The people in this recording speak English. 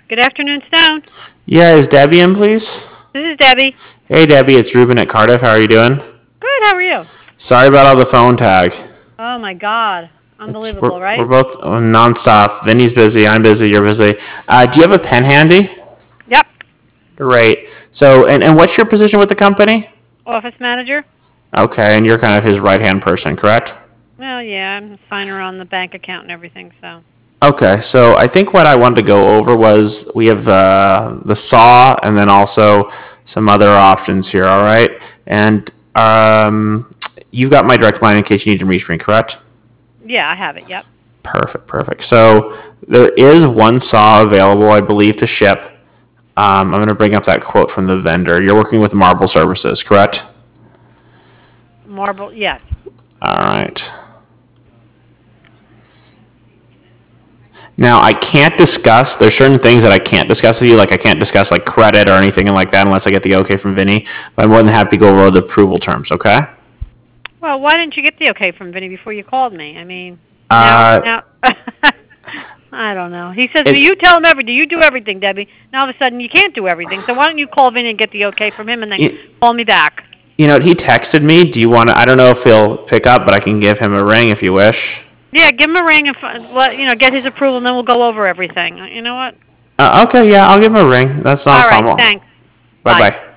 Good afternoon, Stone. Yeah, is Debbie in, please? This is Debbie. Hey, Debbie, it's Ruben at Cardiff. How are you doing? Good, how are you? Sorry about all the phone tag. Oh my God. It's Unbelievable, we're right? both nonstop. Vinny's busy. I'm busy. You're busy. Do you have a pen handy? Yep. Great. So, and what's your position with the company? Office manager? Okay, and you're kind of his right hand person, correct? Well, yeah, I'm a signer on the bank account and everything, so. Okay, so I think what I wanted to go over was we have the saw and then also some other options here. All right, and you've got my direct line in case you need to reach me, correct? Yeah, I have it, yep. Perfect, perfect. So there is one saw available, I believe, to ship. I'm going to bring up that quote from the vendor. You're working with Marble Services, correct? Marble, yes. All right. Now I can't discuss. There's certain things that I can't discuss with you, like I can't discuss like credit or anything like that unless I get the okay from Vinny. But I'm more than happy to go over the approval terms. Okay. Well, why didn't you get the okay from Vinny before you called me? I mean, Uh, now, I don't know. He says, well, it's you tell him everything. You do everything, Debbie. Now all of a sudden you can't do everything. So why don't you call Vinny and get the okay from him and then you, call me back? you know he texted me. Do you want to? I don't know if he'll pick up, but I can give him a ring if you wish. Yeah, give him a ring and get his approval, and then we'll go over everything. You know what? Okay, yeah, I'll give him a ring. That's not a All right, problem. thanks. Bye Bye. bye.